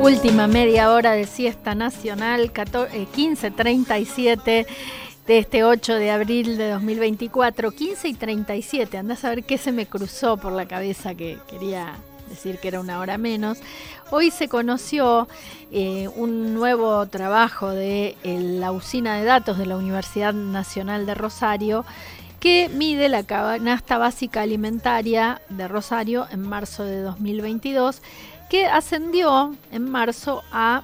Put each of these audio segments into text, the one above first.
Última media hora de siesta nacional, 15:37 de este 8 de abril de 2024, 15:37. Andás a ver qué se me cruzó por la cabeza, que quería decir que era una hora menos. Hoy se conoció un nuevo trabajo de la usina de datos de la Universidad Nacional de Rosario, que mide la canasta básica alimentaria de Rosario en marzo de 2022, que ascendió en marzo a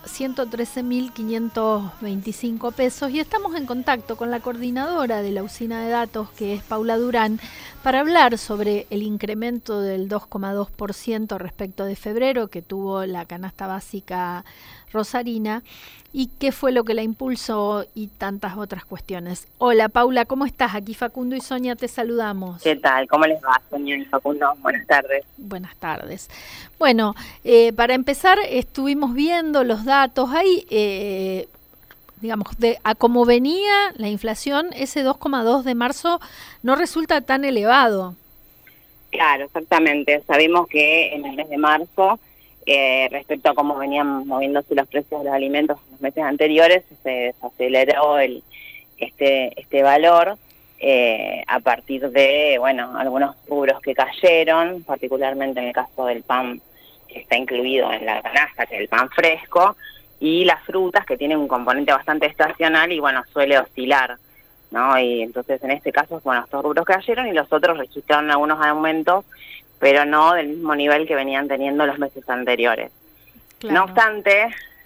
113.525 pesos, y estamos en contacto con la coordinadora de la usina de datos, que es Paula Durán, para hablar sobre el incremento del 2,2% respecto de febrero que tuvo la canasta básica rosarina y qué fue lo que la impulsó y tantas otras cuestiones. Hola Paula, ¿cómo estás? Aquí Facundo y Sonia te saludamos. ¿Qué tal? ¿Cómo les va, Sonia y Facundo? Buenas tardes. Buenas tardes. Bueno, para empezar, estuvimos viendo los datos. Ahí, digamos, a cómo venía la inflación, ese 2,2 de marzo no resulta tan elevado. Claro, exactamente. Sabemos que en el mes de marzo, respecto a cómo venían moviéndose los precios de los alimentos en los meses anteriores, se desaceleró este valor a partir de, bueno, algunos rubros que cayeron, particularmente en el caso del pan, que está incluido en la canasta, que es el pan fresco, y las frutas, que tienen un componente bastante estacional y, bueno, suele oscilar, ¿no? Y entonces, en este caso, bueno, estos rubros cayeron y los otros registraron algunos aumentos, pero no del mismo nivel que venían teniendo los meses anteriores. Claro. No obstante,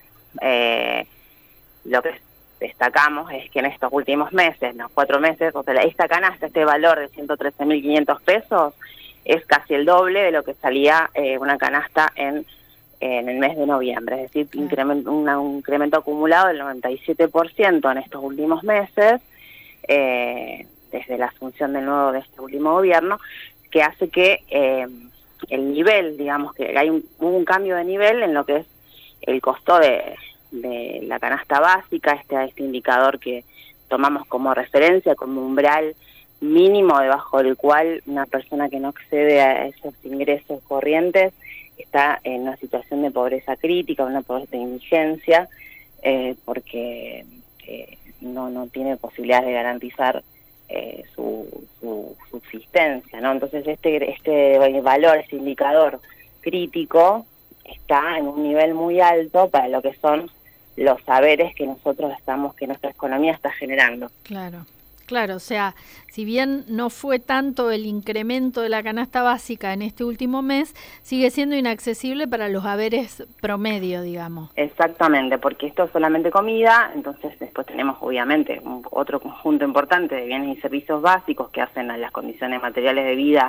lo que destacamos es que en estos últimos meses, los 4 meses, o sea, esta canasta, este valor de 113.500 pesos, es casi el doble de lo que salía una canasta en el mes de noviembre, es decir, un incremento acumulado del 97% en estos últimos meses, desde la asunción de este último gobierno, que hace que el nivel, digamos, que hay hubo un cambio de nivel en lo que es el costo de la canasta básica, este indicador que tomamos como referencia, como umbral mínimo debajo del cual una persona que no accede a esos ingresos corrientes está en una situación de pobreza crítica, una pobreza de indigencia, porque no tiene posibilidad de garantizar su subsistencia, ¿no? Entonces este valor, este indicador crítico, está en un nivel muy alto para lo que son los saberes que que nuestra economía está generando. Claro, o sea, si bien no fue tanto el incremento de la canasta básica en este último mes, sigue siendo inaccesible para los haberes promedio, digamos. Exactamente, porque esto es solamente comida, entonces después tenemos obviamente otro conjunto importante de bienes y servicios básicos que hacen a las condiciones materiales de vida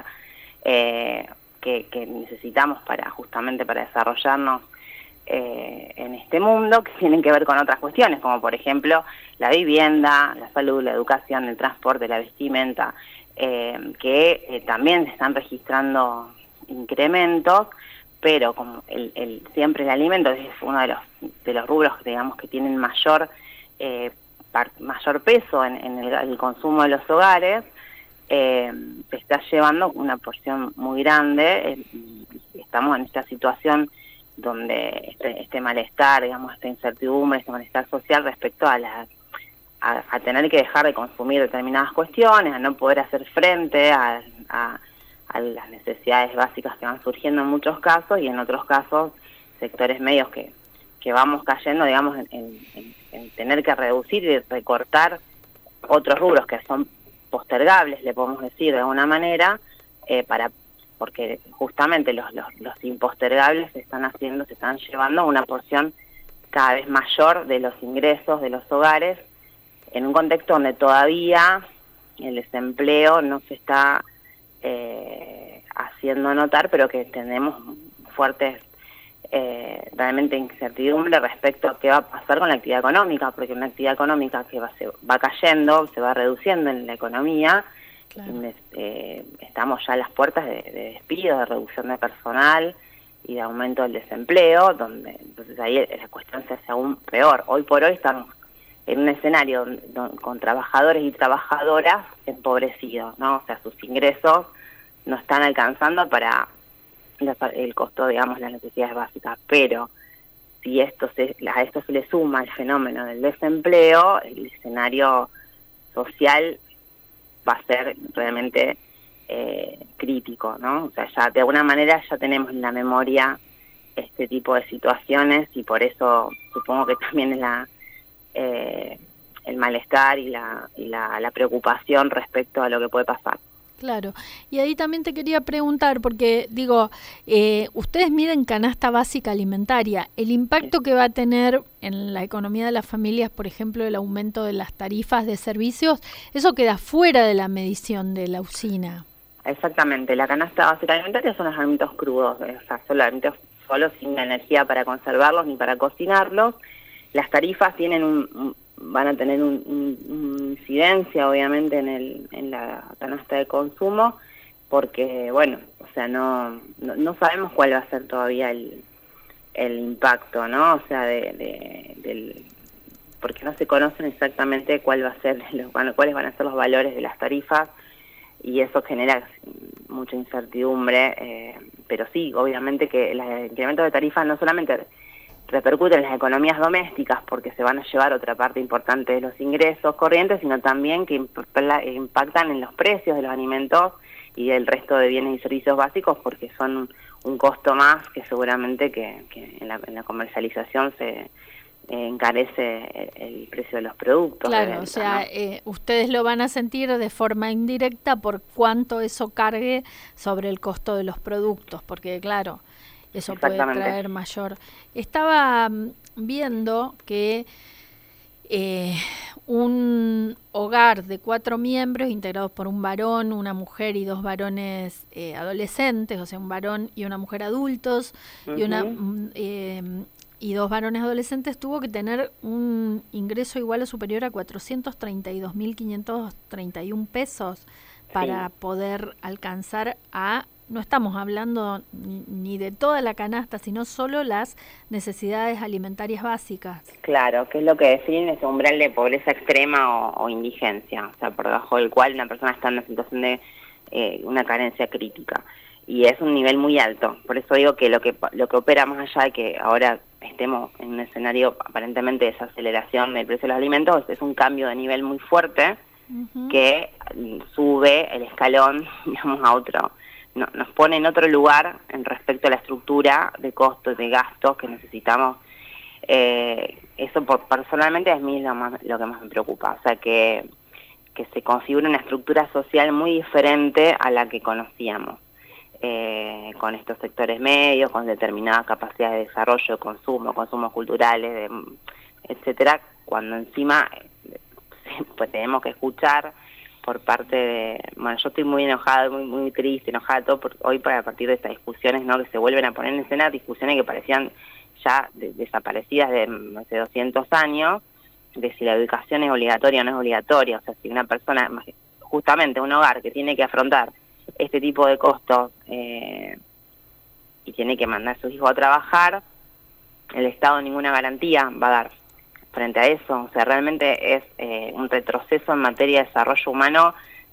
que necesitamos justamente para desarrollarnos en este mundo, que tienen que ver con otras cuestiones, como por ejemplo la vivienda, la salud, la educación, el transporte, la vestimenta, que también están registrando incrementos, pero como siempre el alimento es uno de los rubros, digamos, que tienen mayor peso en el consumo de los hogares, se está llevando una porción muy grande, y estamos en esta situación donde este malestar, digamos, esta incertidumbre, este malestar social respecto a tener que dejar de consumir determinadas cuestiones, a no poder hacer frente a las necesidades básicas que van surgiendo en muchos casos, y en otros casos sectores medios que vamos cayendo, digamos, en tener que reducir y recortar otros rubros que son postergables, le podemos decir de alguna manera, porque justamente los impostergables se están llevando una porción cada vez mayor de los ingresos de los hogares, en un contexto donde todavía el desempleo no se está haciendo notar, pero que tenemos fuertes realmente incertidumbre respecto a qué va a pasar con la actividad económica, porque una actividad económica que va cayendo, se va reduciendo en la economía. Claro. Estamos ya a las puertas de despidos, de reducción de personal y de aumento del desempleo, entonces ahí la cuestión se hace aún peor. Hoy por hoy estamos en un escenario con trabajadores y trabajadoras empobrecidos, ¿no? O sea, sus ingresos no están alcanzando para el costo, digamos, las necesidades básicas, pero si a esto se le suma el fenómeno del desempleo, el escenario social va a ser realmente crítico, ¿no? O sea, ya de alguna manera ya tenemos en la memoria este tipo de situaciones, y por eso supongo que también es el malestar y la preocupación respecto a lo que puede pasar. Claro, y ahí también te quería preguntar, porque digo, ustedes miden canasta básica alimentaria, el impacto que va a tener en la economía de las familias, por ejemplo, el aumento de las tarifas de servicios, eso queda fuera de la medición de la usina. Exactamente, la canasta básica alimentaria son los alimentos crudos, o sea, son los alimentos solo sin la energía para conservarlos ni para cocinarlos. Las tarifas van a tener una incidencia obviamente en la canasta de consumo, porque bueno, o sea, no sabemos cuál va a ser todavía el impacto, ¿no? O sea, porque no se conocen exactamente cuáles van a ser los valores de las tarifas, y eso genera mucha incertidumbre, pero sí, obviamente que el incremento de tarifas no solamente repercuten en las economías domésticas, porque se van a llevar otra parte importante de los ingresos corrientes, sino también que impactan en los precios de los alimentos y del resto de bienes y servicios básicos, porque son un costo más que seguramente que en la comercialización se encarece el precio de los productos. Claro, venta, o sea, ¿no? ustedes lo van a sentir de forma indirecta por cuánto eso cargue sobre el costo de los productos, porque claro, eso puede traer mayor. Estaba viendo que un hogar de 4 miembros integrados por un varón, una mujer y 2 varones adolescentes, o sea, un varón y una mujer adultos, y 2 varones adolescentes, tuvo que tener un ingreso igual o superior a 432.531 pesos para poder alcanzar a... No estamos hablando ni de toda la canasta, sino solo las necesidades alimentarias básicas. Claro, que es lo que definen ese umbral de pobreza extrema o indigencia, o sea, por debajo del cual una persona está en una situación de una carencia crítica. Y es un nivel muy alto. Por eso digo que lo que opera más allá de que ahora estemos en un escenario aparentemente de desaceleración del precio de los alimentos, es un cambio de nivel muy fuerte que sube el escalón, digamos, a otro. Nos pone en otro lugar en respecto a la estructura de costos, de gastos que necesitamos. Eso personalmente es mí lo que más me preocupa. O sea, que se configure una estructura social muy diferente a la que conocíamos. Con estos sectores medios, con determinadas capacidades de desarrollo, consumos culturales, etcétera, cuando encima pues tenemos que escuchar por parte de... Bueno, yo estoy muy enojada, muy triste, enojada todo hoy a partir de estas discusiones, ¿no?, que se vuelven a poner en escena, discusiones que parecían ya desaparecidas de hace 200 años, de si la educación es obligatoria o no es obligatoria. O sea, si una persona, justamente un hogar que tiene que afrontar este tipo de costos y tiene que mandar a sus hijos a trabajar, el Estado ninguna garantía va a dar frente a eso. O sea, realmente es un retroceso en materia de desarrollo humano.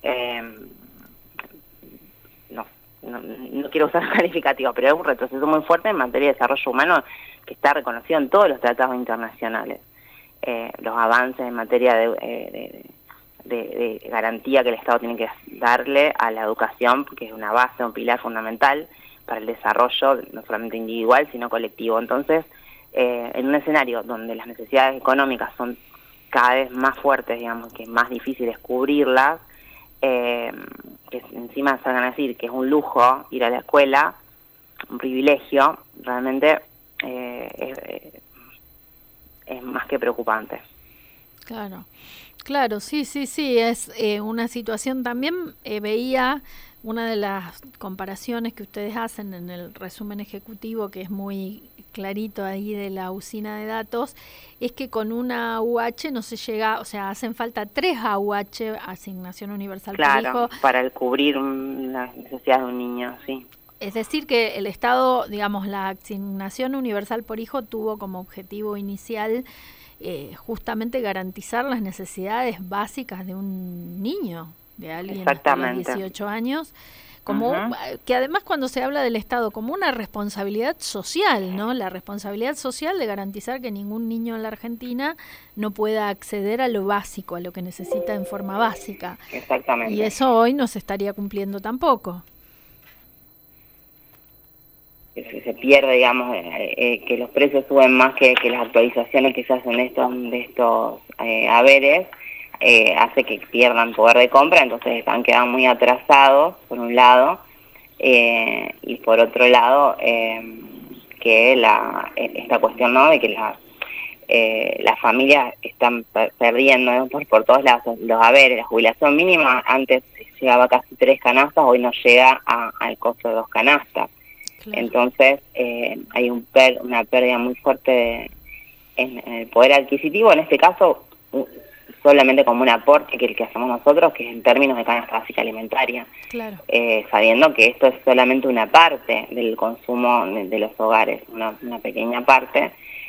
No quiero usar calificativo, pero es un retroceso muy fuerte en materia de desarrollo humano que está reconocido en todos los tratados internacionales. Los avances en materia de garantía que el Estado tiene que darle a la educación, que es una base, un pilar fundamental para el desarrollo, no solamente individual, sino colectivo. Entonces, en un escenario donde las necesidades económicas son cada vez más fuertes, digamos, que es más difícil descubrirlas, que encima salgan a decir que es un lujo ir a la escuela, un privilegio, realmente es más que preocupante. Claro, sí, es una situación. También veía una de las comparaciones que ustedes hacen en el resumen ejecutivo, que es muy clarito ahí de la usina de datos, es que con una AUH no se llega, o sea, hacen falta 3 AUH, asignación universal por hijo, para cubrir las necesidades de un niño, sí. Es decir, que el Estado, digamos, la asignación universal por hijo tuvo como objetivo inicial justamente garantizar las necesidades básicas de un niño, de alguien hasta los 18 años, como que además cuando se habla del Estado como una responsabilidad social, ¿no? La responsabilidad social de garantizar que ningún niño en la Argentina no pueda acceder a lo básico, a lo que necesita en forma básica. Exactamente. Y eso hoy no se estaría cumpliendo tampoco. Se pierde, digamos, que los precios suben más que las actualizaciones que se hacen de estos haberes, hace que pierdan poder de compra, entonces han quedado muy atrasados, por un lado, y por otro lado, que esta cuestión, ¿no?, de que las familias están perdiendo, ¿no?, por todos lados los haberes. La jubilación mínima antes llegaba a casi 3 canastas, hoy no llega al costo de 2 canastas. Claro. Entonces hay una pérdida muy fuerte en el poder adquisitivo, en este caso solamente como un aporte que el que hacemos nosotros, que es en términos de canasta básica alimentaria, claro. Sabiendo que esto es solamente una parte del consumo de los hogares, una pequeña parte,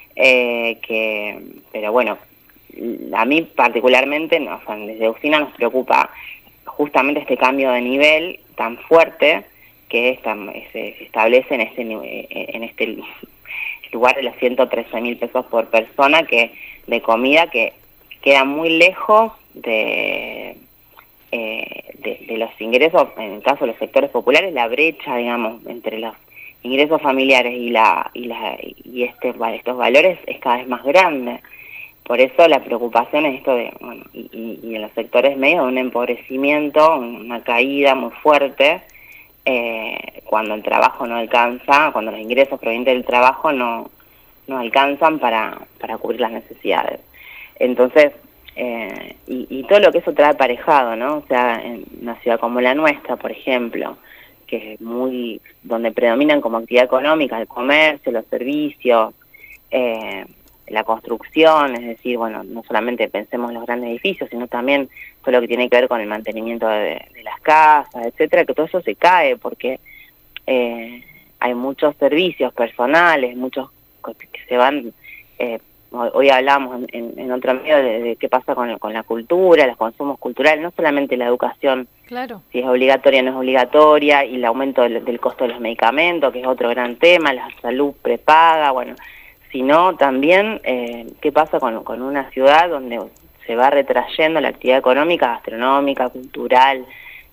pero bueno, a mí particularmente, no, o sea, desde Usina nos preocupa justamente este cambio de nivel tan fuerte que se establece en este lugar de los 113.000 pesos por persona de comida, que queda muy lejos de los ingresos, en el caso de los sectores populares. La brecha, digamos, entre los ingresos familiares y estos valores es cada vez más grande. Por eso la preocupación es esto y en los sectores medios, un empobrecimiento, una caída muy fuerte, cuando el trabajo no alcanza, cuando los ingresos provenientes del trabajo no alcanzan para cubrir las necesidades. Entonces, y todo lo que eso trae aparejado, ¿no? O sea, en una ciudad como la nuestra, por ejemplo, que es donde predominan como actividad económica el comercio, los servicios, la construcción, es decir, bueno, no solamente pensemos en los grandes edificios, sino también todo lo que tiene que ver con el mantenimiento de las casas, etcétera, que todo eso se cae porque hay muchos servicios personales, muchos que se van. Hoy hablamos en otro medio de qué pasa con la cultura, los consumos culturales, no solamente la educación, claro, si es obligatoria o no es obligatoria, y el aumento del costo de los medicamentos, que es otro gran tema, la salud prepaga, bueno, sino también qué pasa con una ciudad donde se va retrayendo la actividad económica, gastronómica, cultural,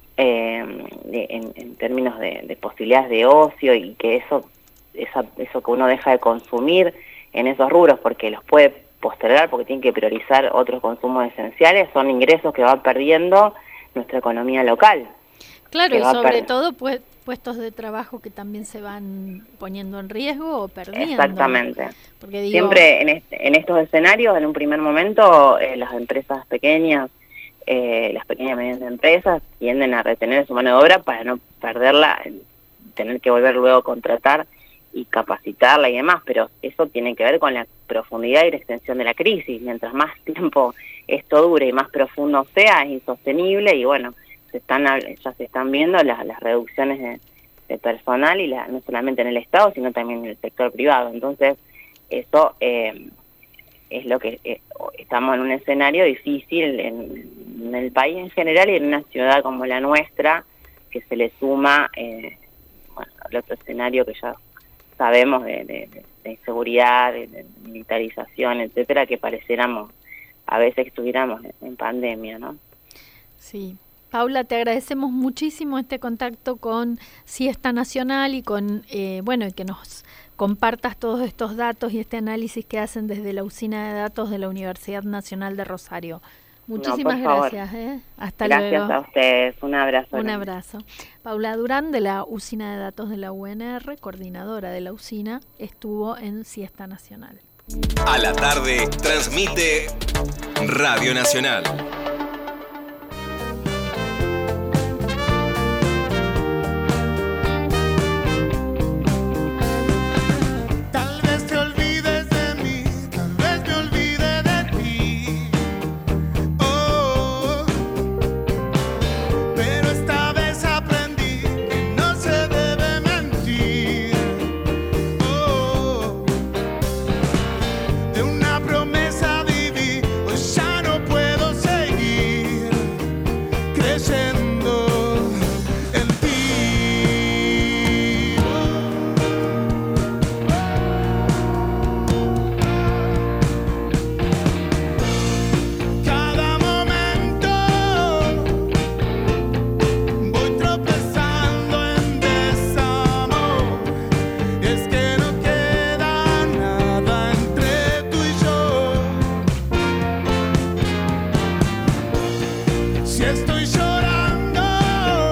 en términos de posibilidades de ocio, y que eso que uno deja de consumir en esos rubros porque los puede postergar, porque tiene que priorizar otros consumos esenciales, son ingresos que va perdiendo nuestra economía local. Claro, y sobre todo puestos de trabajo que también se van poniendo en riesgo o perdiendo. Exactamente. Porque siempre en estos escenarios, en un primer momento, las empresas pequeñas, las pequeñas y medianas empresas tienden a retener su mano de obra para no perderla, tener que volver luego a contratar y capacitarla y demás, pero eso tiene que ver con la profundidad y la extensión de la crisis. Mientras más tiempo esto dure y más profundo sea, es insostenible, y bueno, ya se están viendo las reducciones de personal, y no solamente en el Estado, sino también en el sector privado. Entonces, eso es lo que estamos en un escenario difícil en el país en general, y en una ciudad como la nuestra, que se le suma al otro escenario que ya sabemos de inseguridad, de militarización, etcétera, que pareciéramos, a veces estuviéramos en pandemia, ¿no? Sí. Paula, te agradecemos muchísimo este contacto con Siesta Nacional y con, y que nos compartas todos estos datos y este análisis que hacen desde la Usina de Datos de la Universidad Nacional de Rosario. Muchísimas gracias. Hasta luego. Gracias a ustedes. Un abrazo. Un abrazo. Paula Durán, de la Usina de Datos de la UNR, coordinadora de la Usina, estuvo en Siesta Nacional. A la tarde transmite Radio Nacional.